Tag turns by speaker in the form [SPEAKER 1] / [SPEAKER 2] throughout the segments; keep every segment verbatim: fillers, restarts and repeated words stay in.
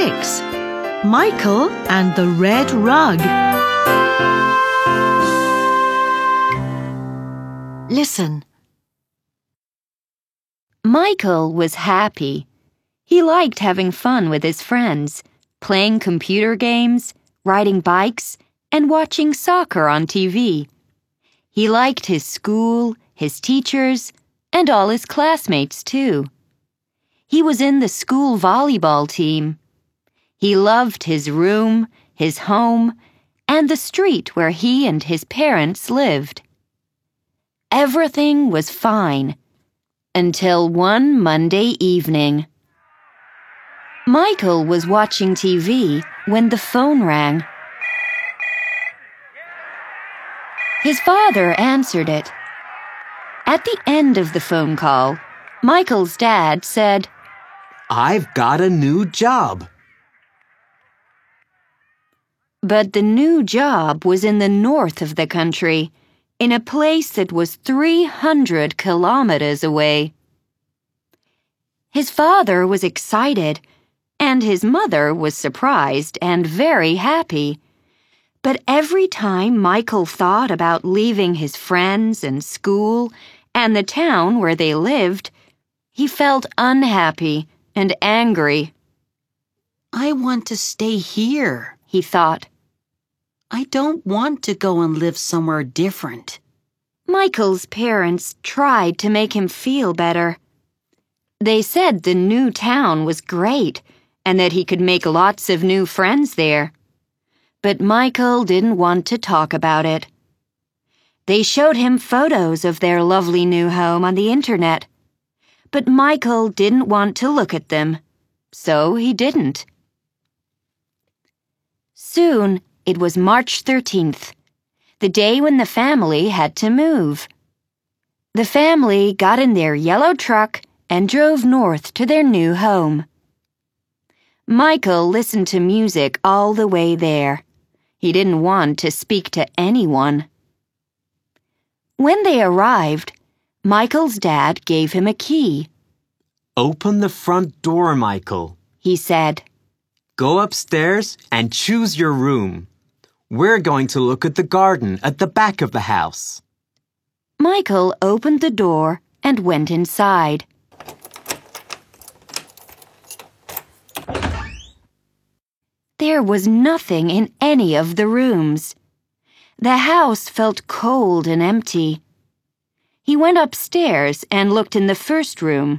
[SPEAKER 1] six. Michael and the Red Rug. Listen.
[SPEAKER 2] Michael was happy. He liked having fun with his friends, playing computer games, riding bikes, and watching soccer on T V. He liked his school, his teachers, and all his classmates, too. He was in the school volleyball team. He loved his room, his home, and the street where he and his parents lived. Everything was fine until one Monday evening. Michael was watching T V when the phone rang. His father answered it. At the end of the phone call, Michael's dad said,
[SPEAKER 3] "I've got a new job."
[SPEAKER 2] But the new job was in the north of the country, in a place that was three hundred kilometers away. His father was excited, and his mother was surprised and very happy. But every time Michael thought about leaving his friends and school and the town where they lived, he felt unhappy and angry.
[SPEAKER 4] I want to stay here,
[SPEAKER 2] he thought.
[SPEAKER 4] I don't want to go and live somewhere different.
[SPEAKER 2] Michael's parents tried to make him feel better. They said the new town was great and that he could make lots of new friends there. But Michael didn't want to talk about it. They showed him photos of their lovely new home on the internet. But Michael didn't want to look at them, so he didn't. Soon, it was March thirteenth, the day when the family had to move. The family got in their yellow truck and drove north to their new home. Michael listened to music all the way there. He didn't want to speak to anyone. When they arrived, Michael's dad gave him a key.
[SPEAKER 3] "Open the front door, Michael,"
[SPEAKER 2] he said.
[SPEAKER 3] "Go upstairs and choose your room. We're going to look at the garden at the back of the house."
[SPEAKER 2] Michael opened the door and went inside. There was nothing in any of the rooms. The house felt cold and empty. He went upstairs and looked in the first room.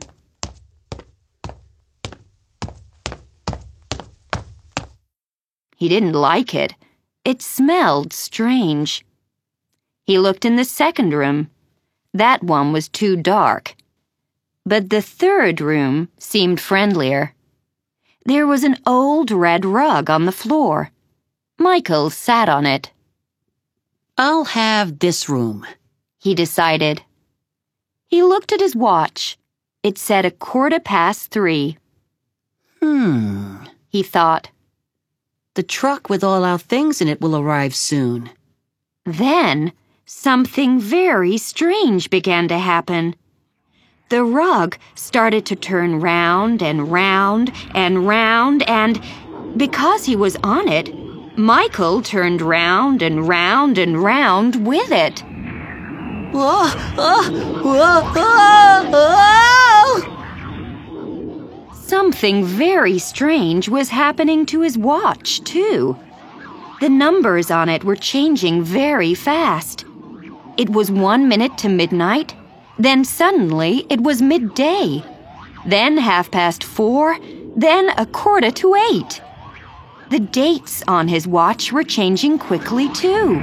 [SPEAKER 2] He didn't like it. It smelled strange. He looked in the second room. That one was too dark. But the third room seemed friendlier. There was an old red rug on the floor. Michael sat on it.
[SPEAKER 4] I'll have this room,
[SPEAKER 2] he decided. He looked at his watch. It said a quarter past three.
[SPEAKER 4] Hmm,
[SPEAKER 2] he thought.
[SPEAKER 4] The truck with all our things in it will arrive soon.
[SPEAKER 2] Then, something very strange began to happen. The rug started to turn round and round and round, and because he was on it, Michael turned round and round and round with it.
[SPEAKER 4] Whoa, oh, whoa, oh, oh.
[SPEAKER 2] Something very strange was happening to his watch, too. The numbers on it were changing very fast. It was one minute to midnight. Then suddenly it was midday, then half past four, then a quarter to eight. The dates on his watch were changing quickly, too.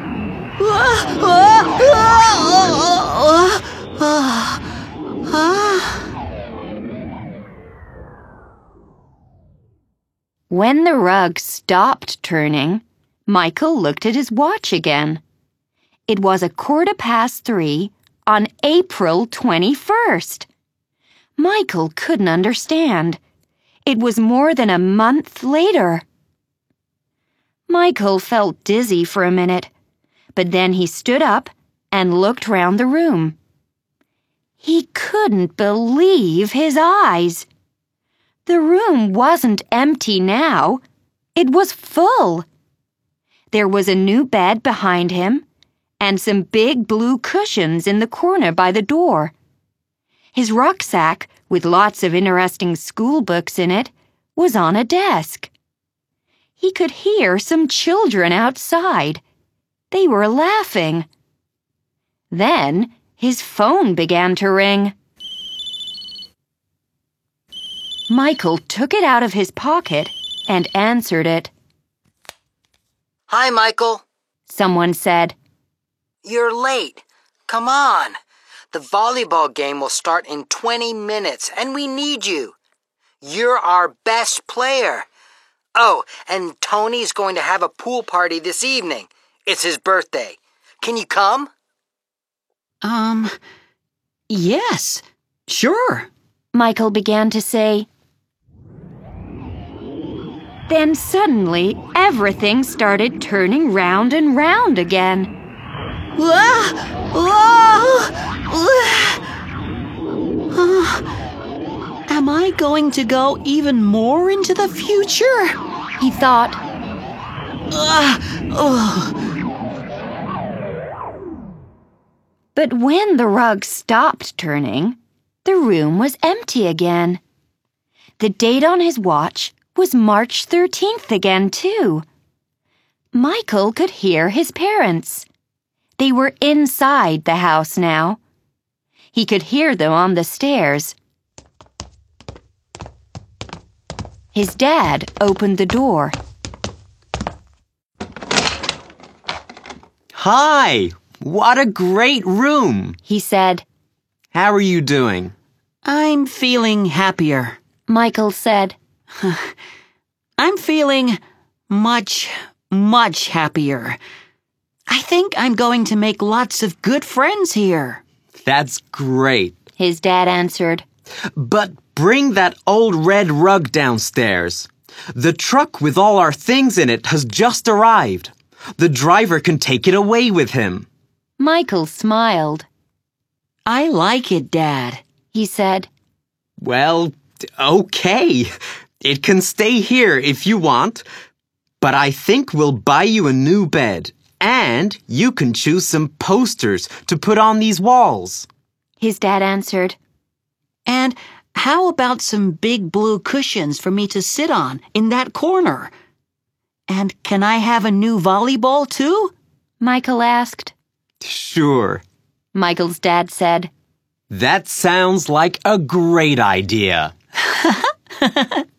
[SPEAKER 2] When the rug stopped turning, Michael looked at his watch again. It was a quarter past three on April twenty-first. Michael couldn't understand. It was more than a month later. Michael felt dizzy for a minute, but then he stood up and looked round the room. He couldn't believe his eyes. The room wasn't empty now. It was full. There was a new bed behind him and some big blue cushions in the corner by the door. His rucksack, with lots of interesting school books in it, was on a desk. He could hear some children outside. They were laughing. Then his phone began to ring. Michael took it out of his pocket and answered it.
[SPEAKER 5] Hi, Michael.
[SPEAKER 2] Someone said.
[SPEAKER 5] You're late. Come on. The volleyball game will start in twenty minutes, and we need you. You're our best player. Oh, and Tony's going to have a pool party this evening. It's his birthday. Can you come?
[SPEAKER 4] Um, yes, sure.
[SPEAKER 2] Michael began to say. Then suddenly, everything started turning round and round again.
[SPEAKER 4] Ah! Ah! Ah! Am I going to go even more into the future?
[SPEAKER 2] He thought.
[SPEAKER 4] Ah! Oh.
[SPEAKER 2] But when the rug stopped turning, the room was empty again. The date on his watch was March thirteenth again, too. Michael could hear his parents. They were inside the house now. He could hear them on the stairs. His dad opened the door.
[SPEAKER 3] Hi! What a great room!
[SPEAKER 2] He said.
[SPEAKER 3] How are you doing?
[SPEAKER 4] I'm feeling happier.
[SPEAKER 2] Michael said.
[SPEAKER 4] I'm feeling much, much happier. I think I'm going to make lots of good friends here.
[SPEAKER 3] That's great.
[SPEAKER 2] His dad answered.
[SPEAKER 3] But bring that old red rug downstairs. The truck with all our things in it has just arrived. The driver can take it away with him.
[SPEAKER 2] Michael smiled.
[SPEAKER 4] I like it, Dad,
[SPEAKER 2] he said.
[SPEAKER 3] Well, okay. It can stay here if you want. But I think we'll buy you a new bed. And you can choose some posters to put on these walls.
[SPEAKER 2] His dad answered.
[SPEAKER 4] And how about some big blue cushions for me to sit on in that corner? And can I have a new volleyball too?
[SPEAKER 2] Michael asked.
[SPEAKER 3] Sure,
[SPEAKER 2] Michael's dad said.
[SPEAKER 3] That sounds like a great idea.